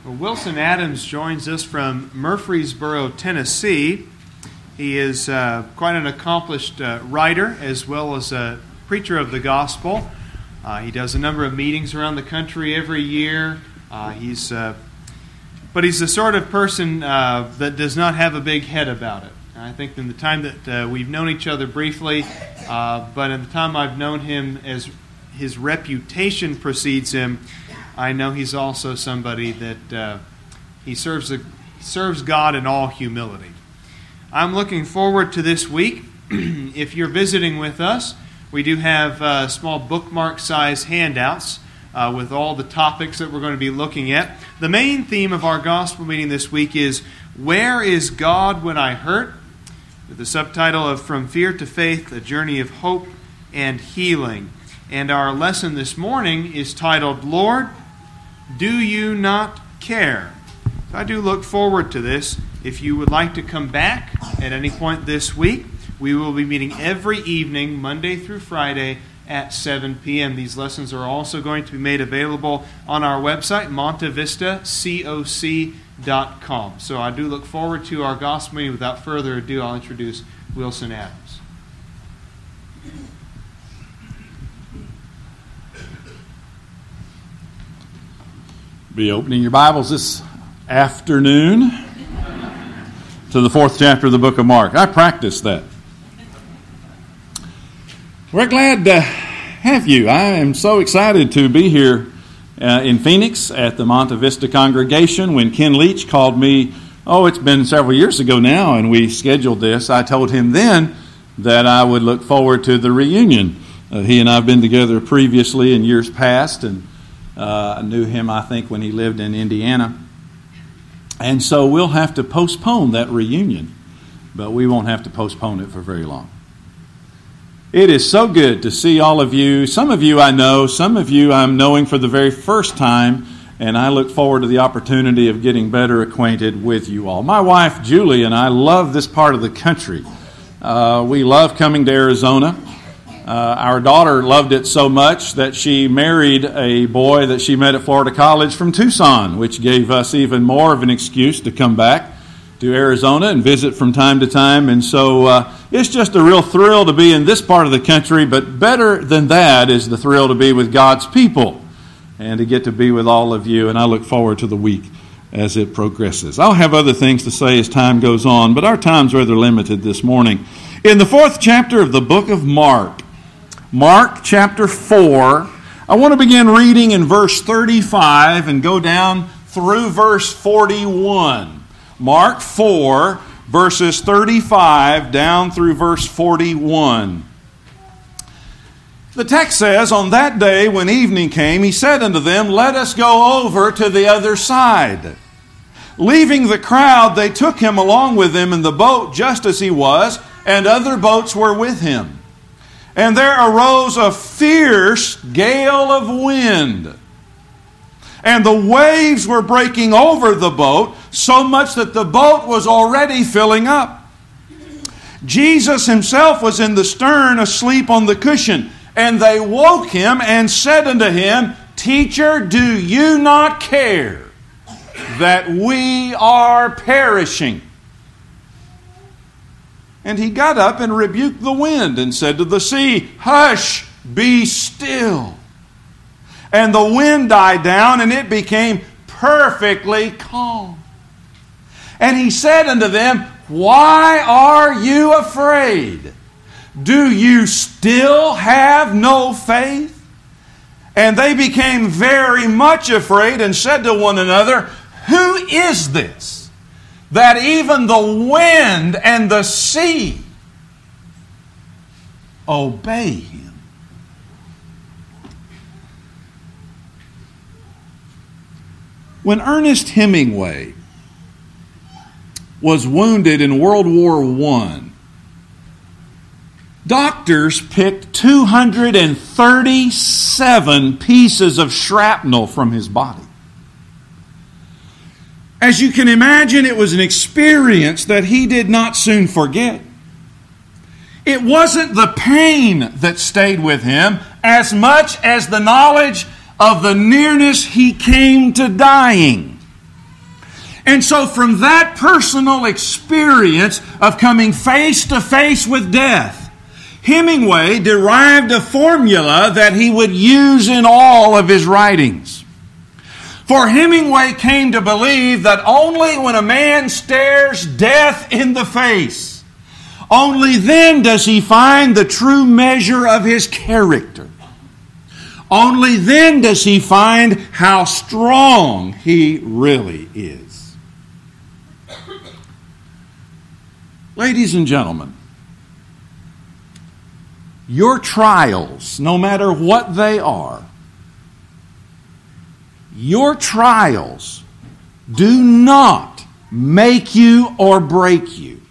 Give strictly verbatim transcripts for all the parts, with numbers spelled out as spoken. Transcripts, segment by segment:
Well, Wilson Adams joins us from Murfreesboro, Tennessee. He is uh, quite an accomplished uh, writer as well as a preacher of the gospel. Uh, he does a number of meetings around the country every year. Uh, he's, uh, but he's the sort of person uh, that does not have a big head about it. I think in the time that uh, we've known each other briefly, uh, but in the time I've known him as his reputation precedes him, I know he's also somebody that uh, he serves a, serves God in all humility. I'm looking forward to this week. If you're visiting with us, we do have uh, small bookmark-size handouts uh, with all the topics that we're going to be looking at. The main theme of our gospel meeting this week is, Where is God When I Hurt? With the subtitle of From Fear to Faith, A Journey of Hope and Healing. And our lesson this morning is titled, Lord, Do You Not Care? So I do look forward to this. If you would like to come back at any point this week, we will be meeting every evening, Monday through Friday, at seven p.m. These lessons are also going to be made available on our website, monte vista coc dot com. So I do look forward to our gospel meeting. Without further ado, I'll introduce Wilson Adams. Be opening your Bibles this afternoon to the fourth chapter of the book of Mark. I practiced that. We're glad to have you. I am so excited to be here uh, in Phoenix at the Monte Vista congregation. When Ken Leach called me, oh, it's been several years ago now, and we scheduled this, I told him then that I would look forward to the reunion. Uh, he and I have been together previously in years past, and Uh, I knew him, I think, when he lived in Indiana. And so we'll have to postpone that reunion, but we won't have to postpone it for very long. It is so good to see all of you. Some of you I know, some of you I'm knowing for the very first time, and I look forward to the opportunity of getting better acquainted with you all. My wife, Julie, and I love this part of the country. Uh, we love coming to Arizona. Uh, our daughter loved it so much that she married a boy that she met at Florida College from Tucson, which gave us even more of an excuse to come back to Arizona and visit from time to time. And so uh, it's just a real thrill to be in this part of the country, but better than that is the thrill to be with God's people and to get to be with all of you. And I look forward to the week as it progresses. I'll have other things to say as time goes on, but our time's rather limited this morning. In the fourth chapter of the book of Mark, Mark chapter four, I want to begin reading in verse thirty-five and go down through verse forty-one. Mark four, verses thirty-five down through verse forty-one. The text says, On that day when evening came, he said unto them, Let us go over to the other side. Leaving the crowd, they took him along with them in the boat just as he was, and other boats were with him. And there arose a fierce gale of wind, and the waves were breaking over the boat, so much that the boat was already filling up. Jesus himself was in the stern, asleep on the cushion, and they woke him and said unto him, Teacher, do you not care that we are perishing? And he got up and rebuked the wind and said to the sea, Hush, be still. And the wind died down, and it became perfectly calm. And he said unto them, Why are you afraid? Do you still have no faith? And they became very much afraid and said to one another, Who is this, that even the wind and the sea obey him? When Ernest Hemingway was wounded in World War One, doctors picked two hundred thirty-seven pieces of shrapnel from his body. As you can imagine, it was an experience that he did not soon forget. It wasn't the pain that stayed with him as much as the knowledge of the nearness he came to dying. And so from that personal experience of coming face to face with death, Hemingway derived a formula that he would use in all of his writings. For Hemingway came to believe that only when a man stares death in the face, only then does he find the true measure of his character. Only then does he find how strong he really is. Ladies and gentlemen, your trials, no matter what they are, your trials do not make you or break you.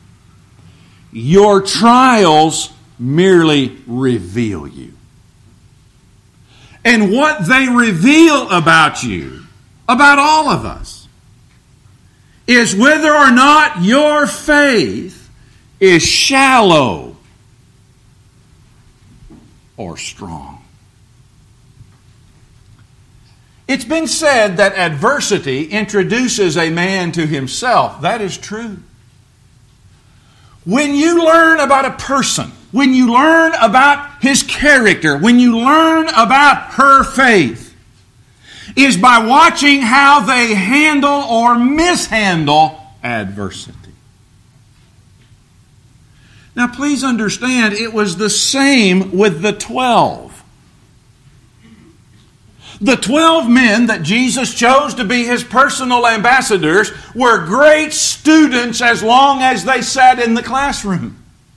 Your trials merely reveal you. And what they reveal about you, about all of us, is whether or not your faith is shallow or strong. It's been said that adversity introduces a man to himself. That is true. When you learn about a person, when you learn about his character, when you learn about her faith, is by watching how they handle or mishandle adversity. Now please understand, it was the same with the twelve. The twelve men that Jesus chose to be His personal ambassadors were great students as long as they sat in the classroom.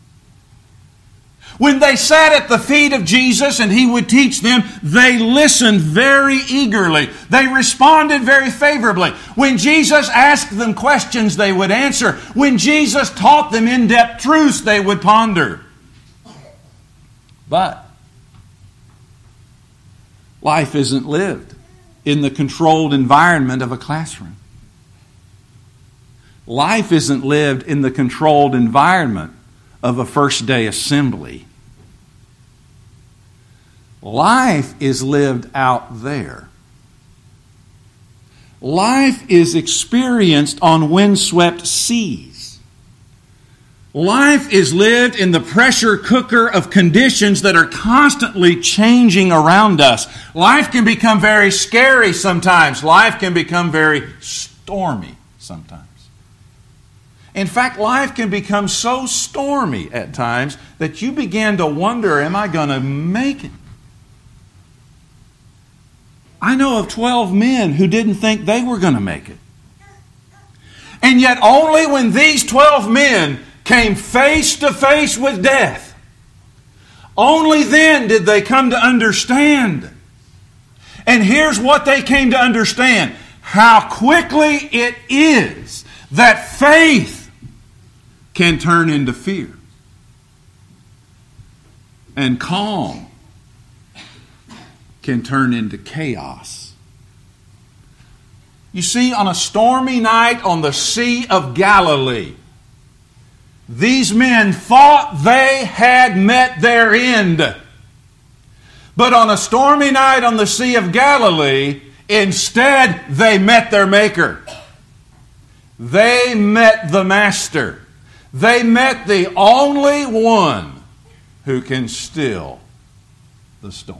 When they sat at the feet of Jesus and He would teach them, they listened very eagerly. They responded very favorably. When Jesus asked them questions, they would answer. When Jesus taught them in-depth truths, they would ponder. But life isn't lived in the controlled environment of a classroom. Life isn't lived in the controlled environment of a first day assembly. Life is lived out there. Life is experienced on windswept seas. Life is lived in the pressure cooker of conditions that are constantly changing around us. Life can become very scary sometimes. Life can become very stormy sometimes. In fact, life can become so stormy at times that you begin to wonder, am I going to make it? I know of twelve men who didn't think they were going to make it. And yet only when these twelve men came face to face with death, only then did they come to understand. And here's what they came to understand: how quickly it is that faith can turn into fear, and calm can turn into chaos. You see, on a stormy night on the Sea of Galilee, these men thought they had met their end. But on a stormy night on the Sea of Galilee, instead they met their Maker. They met the Master. They met the only one who can still the storm.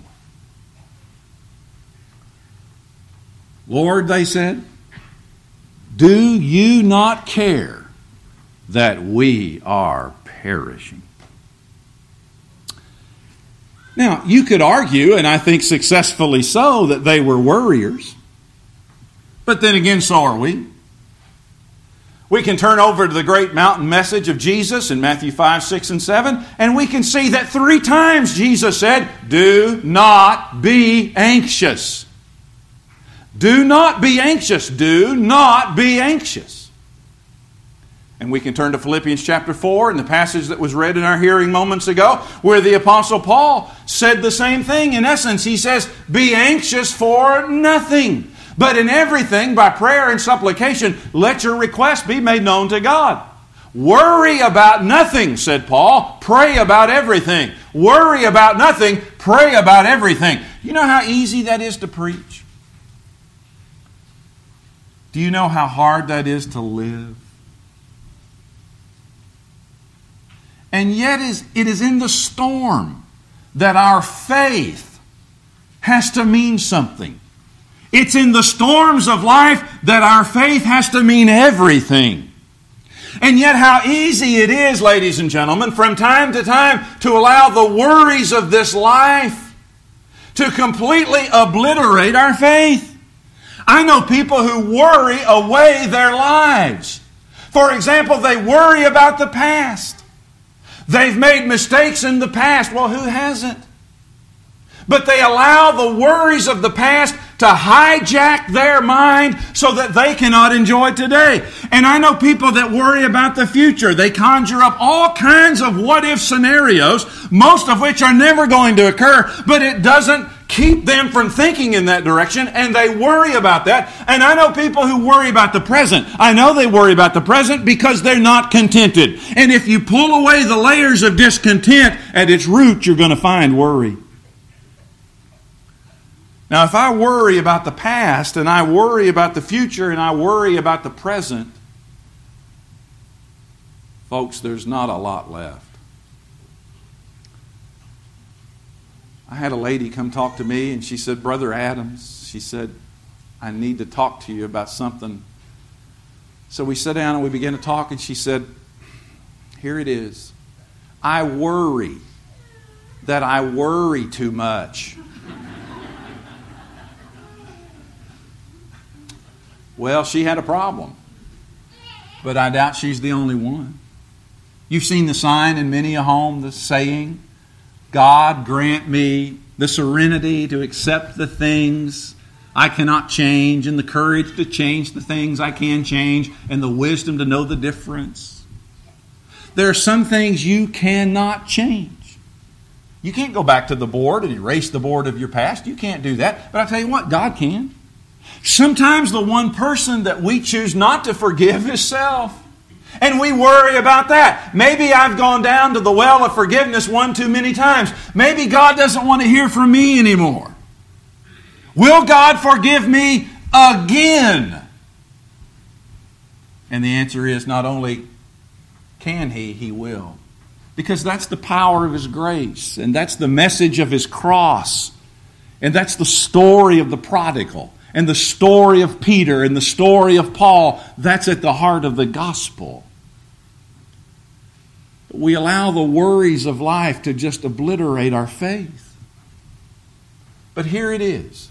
Lord, they said, do you not care that we are perishing? Now, you could argue, and I think successfully so, that they were worriers. But then again, so are we. We can turn over to the great mountain message of Jesus in Matthew five, six, and seven, and we can see that three times Jesus said, do not be anxious. Do not be anxious. Do not be anxious. And we can turn to Philippians chapter four in the passage that was read in our hearing moments ago, where the Apostle Paul said the same thing. In essence, he says, be anxious for nothing, but in everything, by prayer and supplication, let your requests be made known to God. Worry about nothing, said Paul. Pray about everything. Worry about nothing. Pray about everything. You know how easy that is to preach? Do you know how hard that is to live? And yet it is in the storm that our faith has to mean something. It's in the storms of life that our faith has to mean everything. And yet how easy it is, ladies and gentlemen, from time to time to allow the worries of this life to completely obliterate our faith. I know people who worry away their lives. For example, they worry about the past. They've made mistakes in the past. Well, who hasn't? But they allow the worries of the past to hijack their mind so that they cannot enjoy today. And I know people that worry about the future. They conjure up all kinds of what-if scenarios, most of which are never going to occur, but it doesn't keep them from thinking in that direction, and they worry about that. And I know people who worry about the present. I know they worry about the present because they're not contented. And if you pull away the layers of discontent, at its root, you're going to find worry. Now, if I worry about the past, and I worry about the future, and I worry about the present, folks, there's not a lot left. I had a lady come talk to me, and she said, Brother Adams, she said, I need to talk to you about something. So we sat down and we began to talk, and she said, here it is. I worry that I worry too much. Well, she had a problem, but I doubt she's the only one. You've seen the sign in many a home, the saying, God grant me the serenity to accept the things I cannot change, and the courage to change the things I can change, and the wisdom to know the difference. There are some things you cannot change. You can't go back to the board and erase the board of your past. You can't do that. But I tell you what, God can. Sometimes the one person that we choose not to forgive is self. And we worry about that. Maybe I've gone down to the well of forgiveness one too many times. Maybe God doesn't want to hear from me anymore. Will God forgive me again? And the answer is not only can He, He will. Because that's the power of His grace. And that's the message of His cross. And that's the story of the prodigal. And the story of Peter and the story of Paul, that's at the heart of the gospel. We allow the worries of life to just obliterate our faith. But here it is.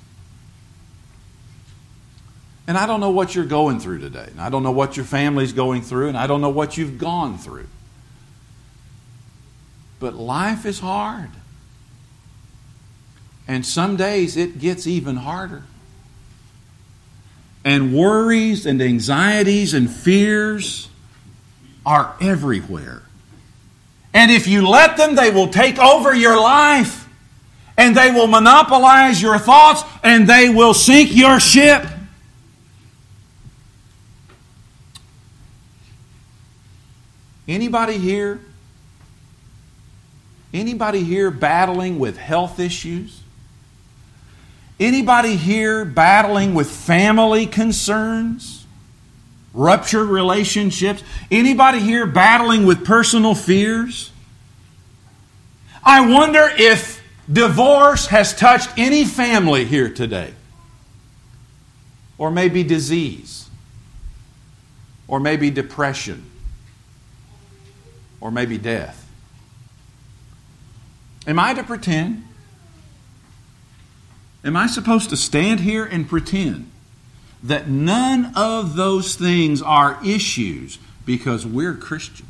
And I don't know what you're going through today. And I don't know what your family's going through. And I don't know what you've gone through. But life is hard. And some days it gets even harder. And worries and anxieties and fears are everywhere. And if you let them, they will take over your life. And they will monopolize your thoughts. And they will sink your ship. Anybody here? Anybody here battling with health issues? Anybody here battling with family concerns? Ruptured relationships? Anybody here battling with personal fears? I wonder if divorce has touched any family here today. Or maybe disease. Or maybe depression. Or maybe death. Am I to pretend? Am I supposed to stand here and pretend that none of those things are issues because we're Christians?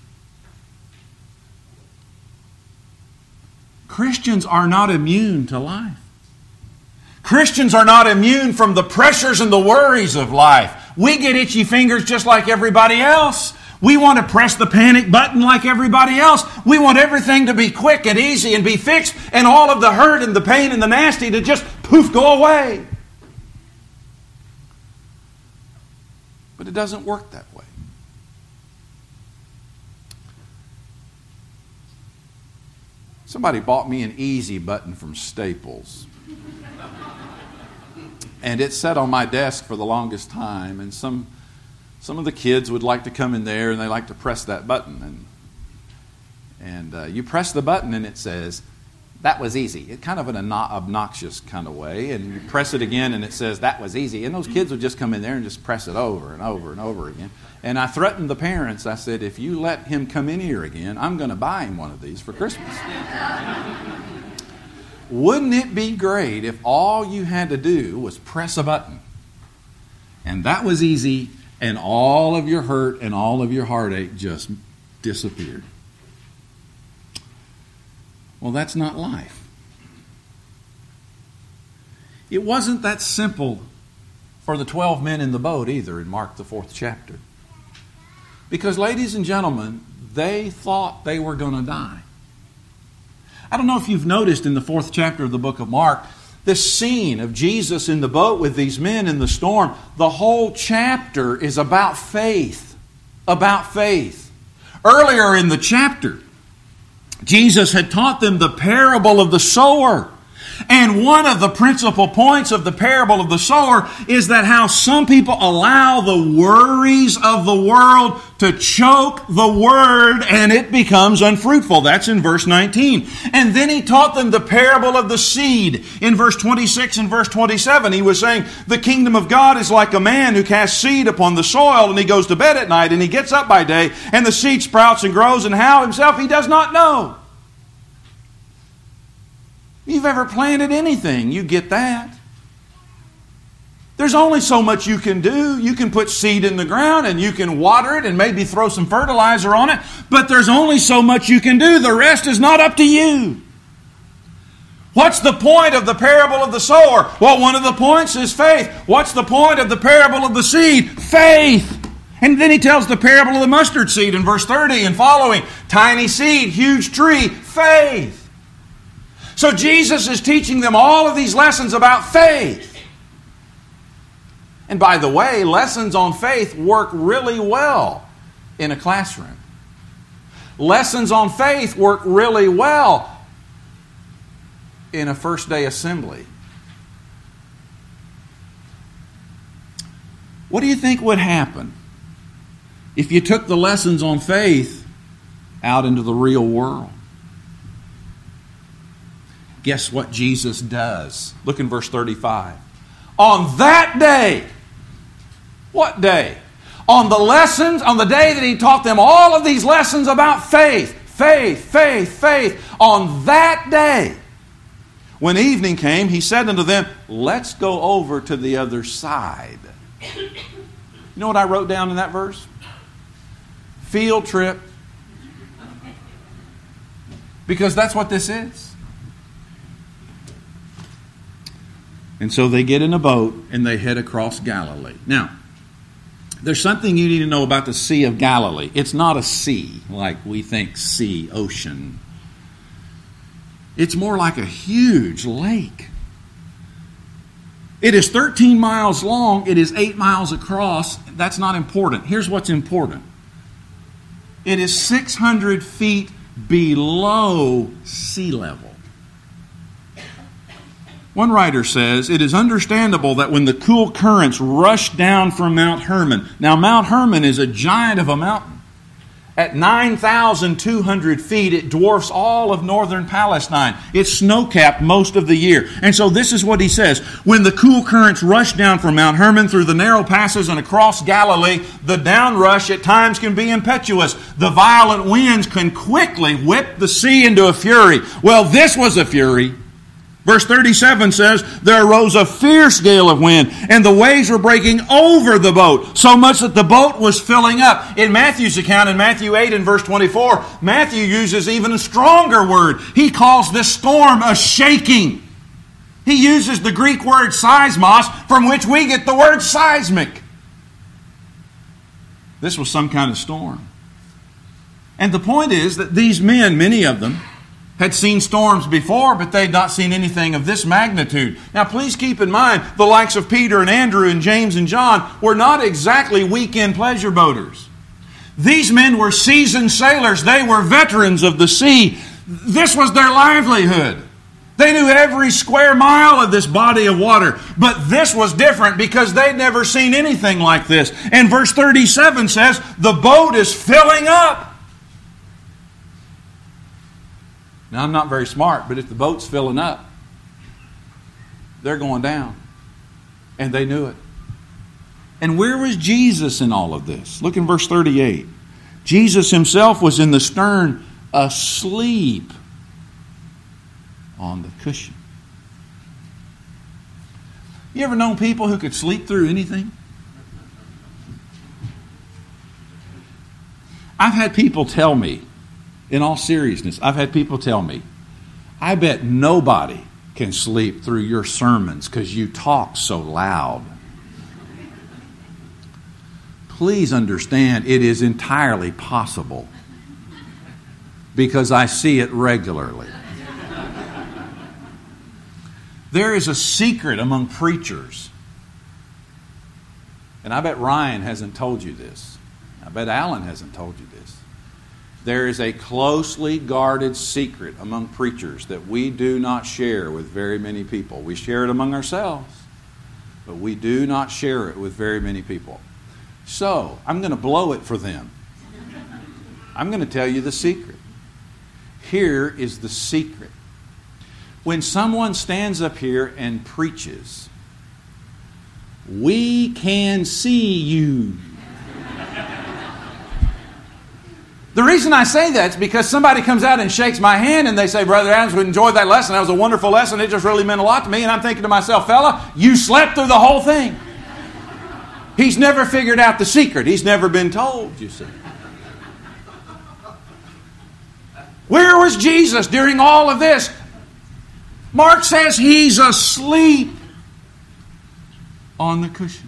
Christians are not immune to life. Christians are not immune from the pressures and the worries of life. We get itchy fingers just like everybody else. We want to press the panic button like everybody else. We want everything to be quick and easy and be fixed, and all of the hurt and the pain and the nasty to just poof, go away. But it doesn't work that way. Somebody bought me an easy button from Staples. And it sat on my desk for the longest time. And some some of the kids would like to come in there and they like to press that button. And and uh, you press the button and it says, "That was easy." It's kind of an obnoxious kind of way. And you press it again and it says, "That was easy." And those kids would just come in there and just press it over and over and over again. And I threatened the parents. I said, "If you let him come in here again, I'm going to buy him one of these for Christmas." Wouldn't it be great if all you had to do was press a button? And that was easy, and all of your hurt and all of your heartache just disappeared. Well, that's not life. It wasn't that simple for the twelve men in the boat either in Mark, the fourth chapter. Because, ladies and gentlemen, they thought they were going to die. I don't know if you've noticed in the fourth chapter of the book of Mark, this scene of Jesus in the boat with these men in the storm, the whole chapter is about faith. About faith. Earlier in the chapter, Jesus had taught them the parable of the sower. And one of the principal points of the parable of the sower is that how some people allow the worries of the world to choke the word and it becomes unfruitful. That's in verse nineteen. And then he taught them the parable of the seed. In verse twenty-six and verse twenty-seven, he was saying, the kingdom of God is like a man who casts seed upon the soil, and he goes to bed at night and he gets up by day, and the seed sprouts and grows, and how himself he does not know. If you've ever planted anything, you get that. There's only so much you can do. You can put seed in the ground and you can water it and maybe throw some fertilizer on it, but there's only so much you can do. The rest is not up to you. What's the point of the parable of the sower? Well, one of the points is faith. What's the point of the parable of the seed? Faith. And then he tells the parable of the mustard seed in verse thirty and following. Tiny seed, huge tree, faith. So Jesus is teaching them all of these lessons about faith. And by the way, lessons on faith work really well in a classroom. Lessons on faith work really well in a first day assembly. What do you think would happen if you took the lessons on faith out into the real world? Guess what Jesus does? Look in verse thirty-five. On that day, what day? On the lessons, on the day that he taught them all of these lessons about faith, faith, faith, faith, on that day, when evening came, he said unto them, let's go over to the other side. You know what I wrote down in that verse? Field trip. Because that's what this is. And so they get in a boat and they head across Galilee. Now, there's something you need to know about the Sea of Galilee. It's not a sea like we think sea, ocean. It's more like a huge lake. It is thirteen miles long. It is eight miles across. That's not important. Here's what's important. It is six hundred feet below sea level. One writer says, it is understandable that when the cool currents rush down from Mount Hermon. Now, Mount Hermon is a giant of a mountain. At nine thousand two hundred feet, it dwarfs all of northern Palestine. It's snow-capped most of the year. And so this is what he says. When the cool currents rush down from Mount Hermon through the narrow passes and across Galilee, the downrush at times can be impetuous. The violent winds can quickly whip the sea into a fury. Well, this was a fury. Verse thirty-seven says, there arose a fierce gale of wind, and the waves were breaking over the boat, so much that the boat was filling up. In Matthew's account, in Matthew eight and verse twenty-four, Matthew uses even a stronger word. He calls this storm a shaking. He uses the Greek word seismos, from which we get the word seismic. This was some kind of storm. And the point is that these men, many of them, had seen storms before, but they'd not seen anything of this magnitude. Now, please keep in mind, the likes of Peter and Andrew and James and John were not exactly weekend pleasure boaters. These men were seasoned sailors. They were veterans of the sea. This was their livelihood. They knew every square mile of this body of water. But this was different because they'd never seen anything like this. And verse thirty-seven says, the boat is filling up. Now, I'm not very smart, but if the boat's filling up, they're going down. And they knew it. And where was Jesus in all of this? Look in verse thirty-eight. Jesus himself was in the stern asleep on the cushion. You ever known people who could sleep through anything? I've had people tell me, in all seriousness, I've had people tell me, I bet nobody can sleep through your sermons because you talk so loud. Please understand, it is entirely possible because I see it regularly. There is a secret among preachers, and I bet Ryan hasn't told you this. I bet Alan hasn't told you this. There is a closely guarded secret among preachers that we do not share with very many people. We share it among ourselves, but we do not share it with very many people. So, I'm going to blow it for them. I'm going to tell you the secret. Here is the secret. When someone stands up here and preaches, we can see you. The reason I say that is because somebody comes out and shakes my hand and they say, Brother Adams, we enjoyed that lesson. That was a wonderful lesson. It just really meant a lot to me. And I'm thinking to myself, fella, you slept through the whole thing. He's never figured out the secret. He's never been told, you see. Where was Jesus during all of this? Mark says he's asleep on the cushion.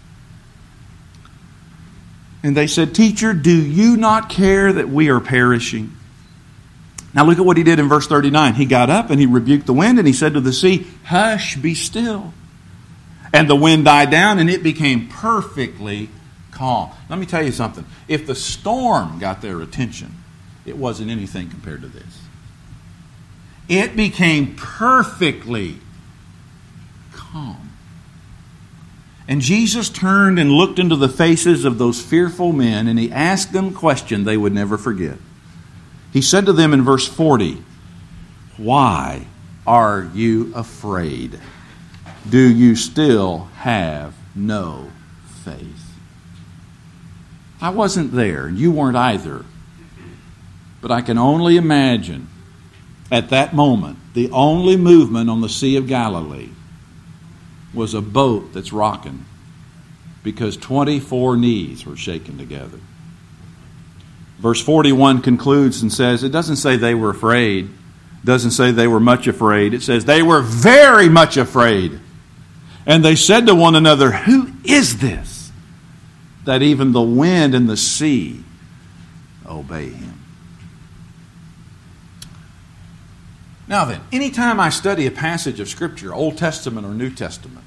And they said, Teacher, do you not care that we are perishing? Now look at what he did in verse thirty-nine. He got up and he rebuked the wind and he said to the sea, Hush, be still. And the wind died down and it became perfectly calm. Let me tell you something. If the storm got their attention, it wasn't anything compared to this. It became perfectly calm. And Jesus turned and looked into the faces of those fearful men, and he asked them a question they would never forget. He said to them in verse forty, Why are you afraid? Do you still have no faith? I wasn't there, and you weren't either. But I can only imagine at that moment, the only movement on the Sea of Galilee was a boat that's rocking because twenty-four knees were shaken together. Verse forty-one concludes and says, it doesn't say they were afraid. It doesn't say they were much afraid. It says they were very much afraid. And they said to one another, Who is this that even the wind and the sea obey him? Now then, anytime I study a passage of Scripture, Old Testament or New Testament,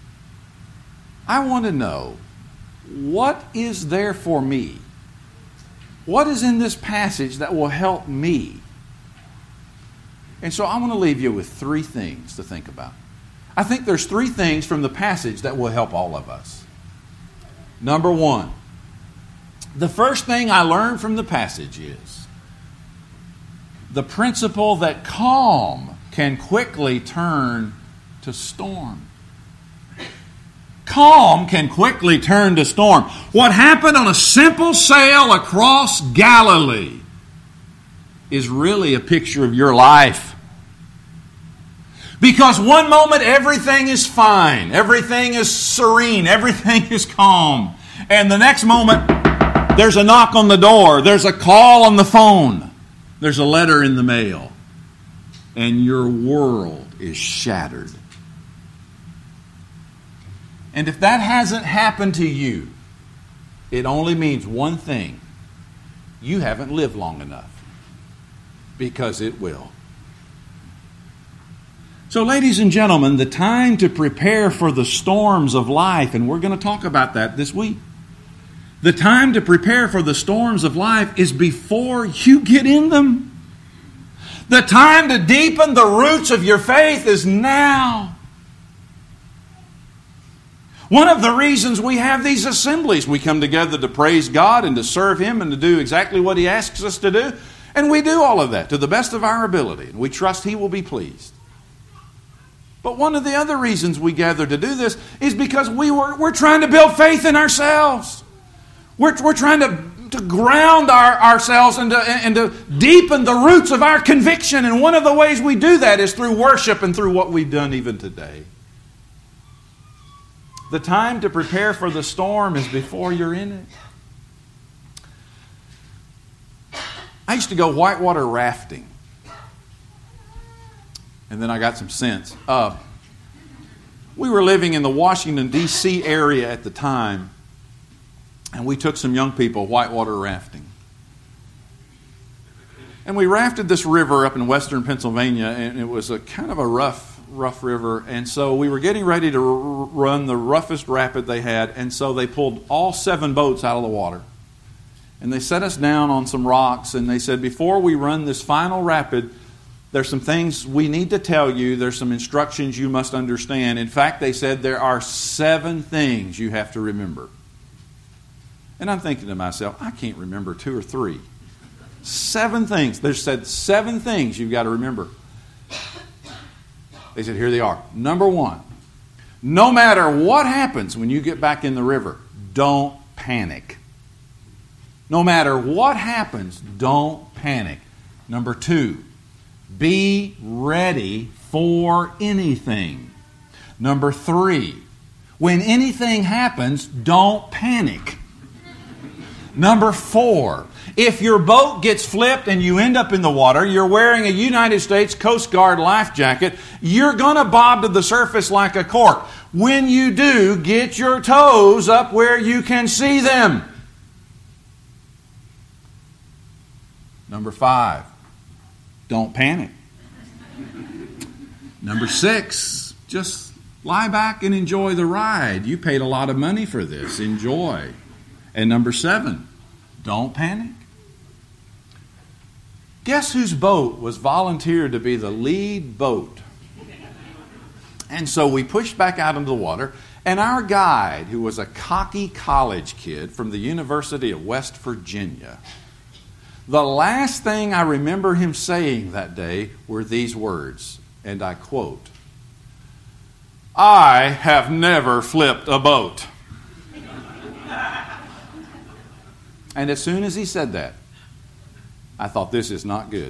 I want to know, what is there for me? What is in this passage that will help me? And so I want to leave you with three things to think about. I think there's three things from the passage that will help all of us. Number one, the first thing I learned from the passage is the principle that calm can quickly turn to storm. Calm can quickly turn to storm. What happened on a simple sail across Galilee is really a picture of your life. Because one moment everything is fine, everything is serene, everything is calm. And the next moment there's a knock on the door, there's a call on the phone. There's a letter in the mail, and your world is shattered. And if that hasn't happened to you, it only means one thing. You haven't lived long enough, because it will. So, ladies and gentlemen, the time to prepare for the storms of life, and we're going to talk about that this week. The time to prepare for the storms of life is before you get in them. The time to deepen the roots of your faith is now. One of the reasons we have these assemblies, we come together to praise God and to serve Him and to do exactly what He asks us to do. And we do all of that to the best of our ability. And we trust He will be pleased. But one of the other reasons we gather to do this is because we were, we're trying to build faith in ourselves. We're, we're trying to, to ground our, ourselves and to, and to deepen the roots of our conviction. And one of the ways we do that is through worship and through what we've done even today. The time to prepare for the storm is before you're in it. I used to go whitewater rafting. And then I got some sense. Uh, we were living in the Washington, D C area at the time. And we took some young people whitewater rafting. And we rafted this river up in western Pennsylvania. And it was a kind of a rough rough river, and so we were getting ready to r- run the roughest rapid they had, and so they pulled all seven boats out of the water. And they set us down on some rocks, and they said, before we run this final rapid, there's some things we need to tell you. There's some instructions you must understand. In fact, they said there are seven things you have to remember. And I'm thinking to myself, I can't remember two or three. Seven things. They said seven things you've got to remember. They said, here they are. Number one, no matter what happens when you get back in the river, don't panic. No matter what happens, don't panic. Number two, be ready for anything. Number three, when anything happens, don't panic. Number four, if your boat gets flipped and you end up in the water, you're wearing a United States Coast Guard life jacket, you're going to bob to the surface like a cork. When you do, get your toes up where you can see them. Number five, don't panic. Number six, just lie back and enjoy the ride. You paid a lot of money for this. Enjoy. And number seven, don't panic. Guess whose boat was volunteered to be the lead boat? And so we pushed back out into the water, and our guide, who was a cocky college kid from the University of West Virginia, the last thing I remember him saying that day were these words, and I quote, "I have never flipped a boat." And as soon as he said that, I thought, this is not good.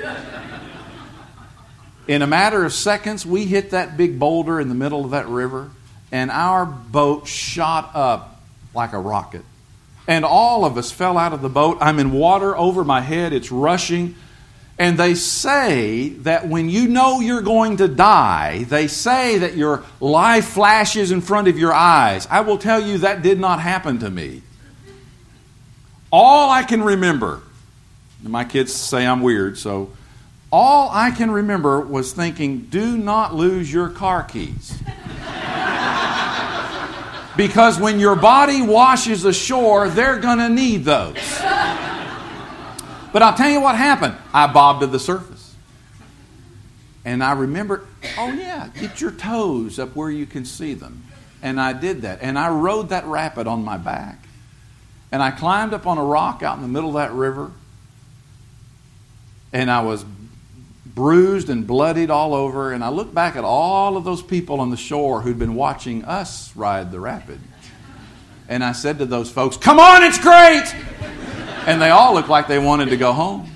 In a matter of seconds, we hit that big boulder in the middle of that river, and our boat shot up like a rocket. And all of us fell out of the boat. I'm in water over my head. It's rushing. And they say that when you know you're going to die, they say that your life flashes in front of your eyes. I will tell you that did not happen to me. All I can remember, and my kids say I'm weird, so all I can remember was thinking, do not lose your car keys. Because when your body washes ashore, they're going to need those. But I'll tell you what happened. I bobbed to the surface. And I remember, oh yeah, get your toes up where you can see them. And I did that. And I rode that rapid on my back. And I climbed up on a rock out in the middle of that river. And I was bruised and bloodied all over. And I looked back at all of those people on the shore who'd been watching us ride the rapid. And I said to those folks, come on, it's great! And they all looked like they wanted to go home.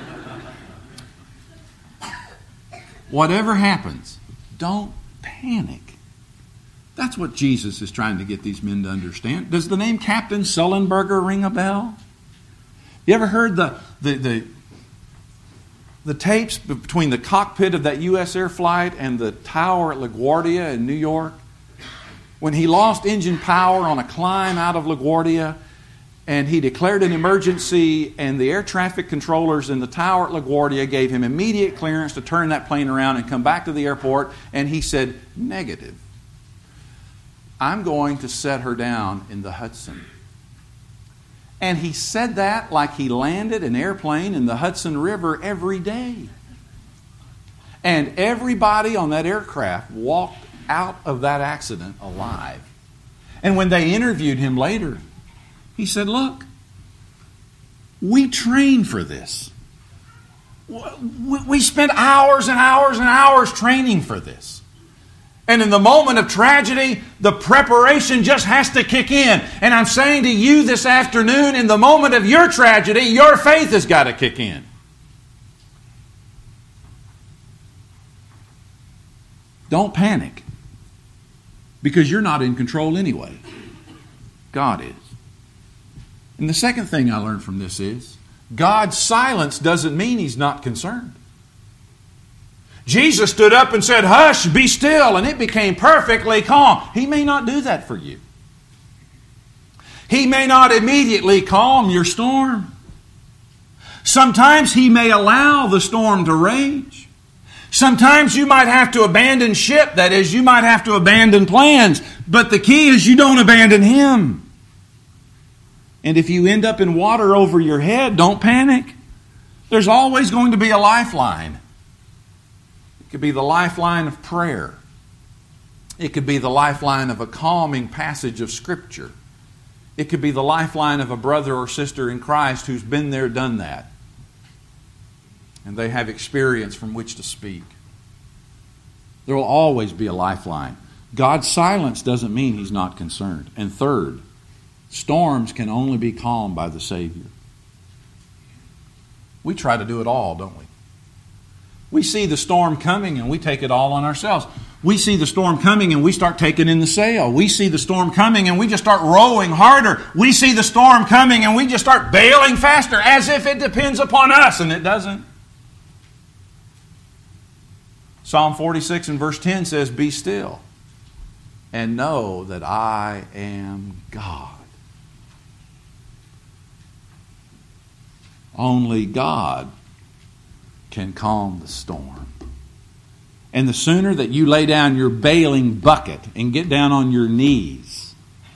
Whatever happens, don't panic. That's what Jesus is trying to get these men to understand. Does the name Captain Sullenberger ring a bell? You ever heard the the the, the tapes between the cockpit of that U S air flight and the tower at LaGuardia in New York? When he lost engine power on a climb out of LaGuardia, and he declared an emergency, and the air traffic controllers in the tower at LaGuardia gave him immediate clearance to turn that plane around and come back to the airport, and he said, negative. I'm going to set her down in the Hudson. And he said that like he landed an airplane in the Hudson River every day. And everybody on that aircraft walked out of that accident alive. And when they interviewed him later, he said, look, we trained for this. We spent hours and hours and hours training for this. And in the moment of tragedy, the preparation just has to kick in. And I'm saying to you this afternoon, in the moment of your tragedy, your faith has got to kick in. Don't panic, because you're not in control anyway. God is. And the second thing I learned from this is, God's silence doesn't mean He's not concerned. Jesus stood up and said, hush, be still, and it became perfectly calm. He may not do that for you. He may not immediately calm your storm. Sometimes He may allow the storm to rage. Sometimes you might have to abandon ship. That is, you might have to abandon plans. But the key is you don't abandon Him. And if you end up in water over your head, don't panic. There's always going to be a lifeline. It could be the lifeline of prayer. It could be the lifeline of a calming passage of Scripture. It could be the lifeline of a brother or sister in Christ who's been there, done that. And they have experience from which to speak. There will always be a lifeline. God's silence doesn't mean He's not concerned. And third, storms can only be calmed by the Savior. We try to do it all, don't we? We see the storm coming and we take it all on ourselves. We see the storm coming and we start taking in the sail. We see the storm coming and we just start rowing harder. We see the storm coming and we just start bailing faster as if it depends upon us, and it doesn't. Psalm forty-six and verse ten says, be still and know that I am God. Only God can calm the storm. And the sooner that you lay down your bailing bucket and get down on your knees,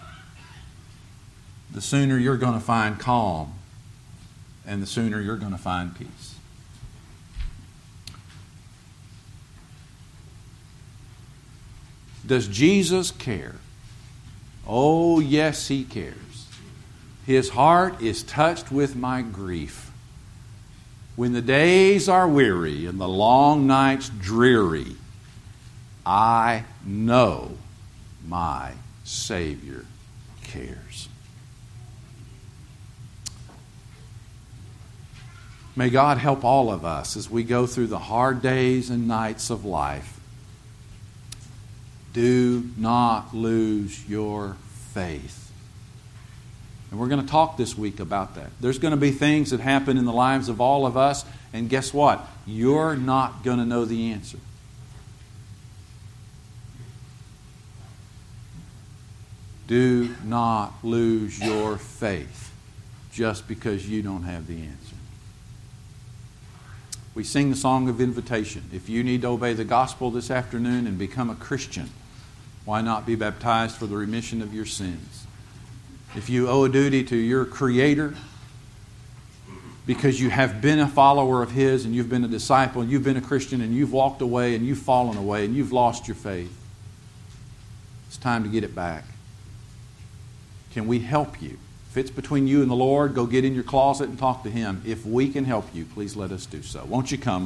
the sooner you're going to find calm, and the sooner you're going to find peace. Does Jesus care? Oh, yes, He cares. His heart is touched with my grief. When the days are weary and the long nights dreary, I know my Savior cares. May God help all of us as we go through the hard days and nights of life. Do not lose your faith. And we're going to talk this week about that. There's going to be things that happen in the lives of all of us, and guess what? You're not going to know the answer. Do not lose your faith just because you don't have the answer. We sing the song of invitation. If you need to obey the gospel this afternoon and become a Christian, why not be baptized for the remission of your sins? If you owe a duty to your Creator because you have been a follower of His and you've been a disciple and you've been a Christian and you've walked away and you've fallen away and you've lost your faith, it's time to get it back. Can we help you? If it's between you and the Lord, go get in your closet and talk to Him. If we can help you, please let us do so. Won't you come?